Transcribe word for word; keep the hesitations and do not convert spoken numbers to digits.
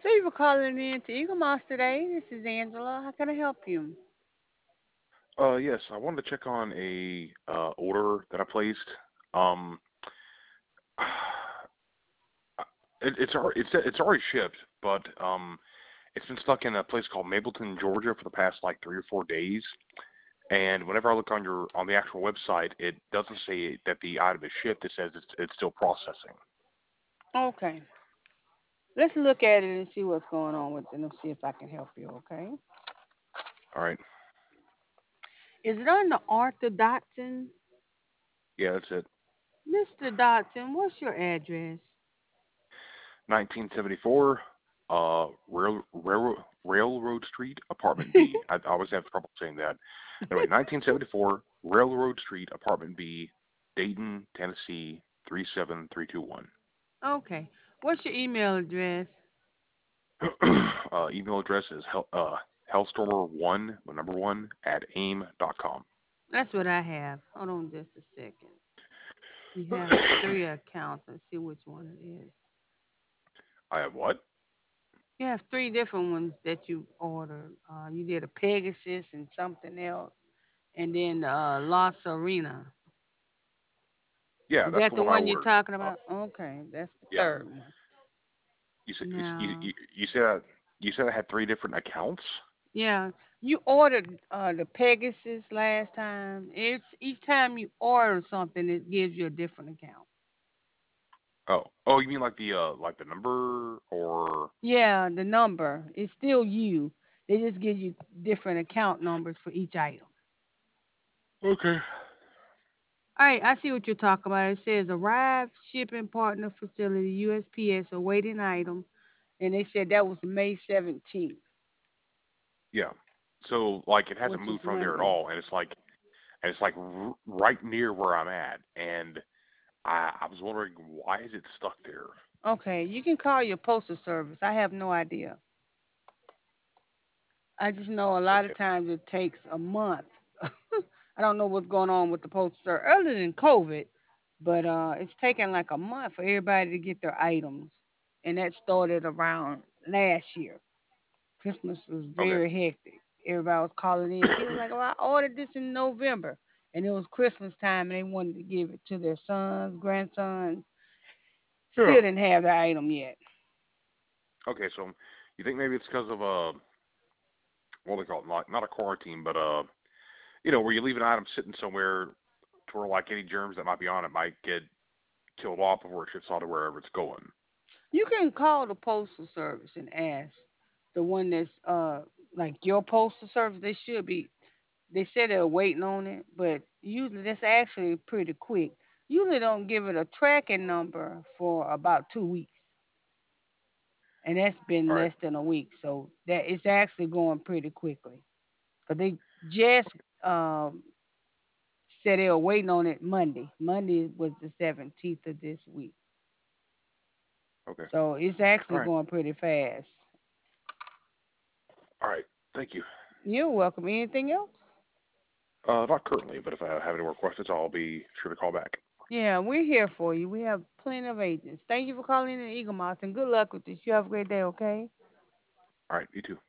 Thank you for calling in to Eagle Moss today. This is Angela. How can I help you? Uh, yes, I wanted to check on a uh, order that I placed. Um, it, it's already it's it's already shipped, but um, it's been stuck in a place called Mapleton, Georgia, for the past like three or four days. And whenever I look on your on the actual website, it doesn't say that the item is shipped. It says it's it's still processing. Okay. Let's look at it and see what's going on with it and see if I can help you, okay? All right. Is it under Arthur Dotson? Yeah, that's it. mister Dotson, what's your address? nineteen seventy-four, uh, Rail, Rail, Railroad Street, Apartment B. I, I always have trouble saying that. Anyway, nineteen seventy-four, Railroad Street, Apartment B, Dayton, Tennessee, three seven three two one. Okay. What's your email address? uh, email address is hell, uh, hellstormer1, the number one, at aim dot com. That's what I have. Hold on just a second. You have three accounts. Let's see which one it is. I have what? You have three different ones that you ordered. Uh, you did a Pegasus and something else, and then uh, La Serena. Yeah, Is that's that the the one I one you're ordered. talking Uh, about? Okay, that's the yeah. third one. You said you, Now, you, you said you said I had three different accounts. yeah, you ordered uh, the Pegasus last time. It's each time you order something, it gives you a different account. Oh, oh, you mean like the uh like the number or Yeah, the number is still you. They just give you different account numbers for each item. okay. All right, I see what you're talking about. It says arrived shipping partner facility U S P S awaiting item, and they said that was May seventeenth, Yeah. So like it hasn't which is moved from there at Monday. all, and it's like and it's like r- right near where I'm at, and I I was wondering why is it stuck there? Okay, you can call your postal service. I have no idea. I just know a lot Okay. of times it takes a month. I don't know what's going on with the postal service other than COVID, but uh, it's taking like a month for everybody to get their items, and that started around last year. Christmas was Okay. very hectic. Everybody was calling in. People were like, "Oh, I ordered this in November," and it was Christmas time, and they wanted to give it to their sons, grandsons. Yeah. Still didn't have the item yet. Okay. So you think maybe it's because of uh what do they call it? Not not a quarantine, but uh you know where you leave an item sitting somewhere to where like any germs that might be on it might get killed off before it ships on to wherever it's going. You can call the postal service and ask the one that's uh like your postal service. They should be. They said they're waiting on it, but usually that's actually pretty quick. Usually don't give it a tracking number for about two weeks, and that's been All right. less than a week. So that it's actually going pretty quickly. Cause they just um said they were waiting on it Monday. Monday was the seventeenth of this week, Okay. so it's All actually right. going pretty fast. All right. Thank you. You're welcome. Anything else? Uh, not currently, but if I have any more questions, I'll be sure to call back. Yeah, we're here for you. We have plenty of agents. Thank you for calling in Eagle Moss and good luck with this. You have a great day, okay? All right. You too.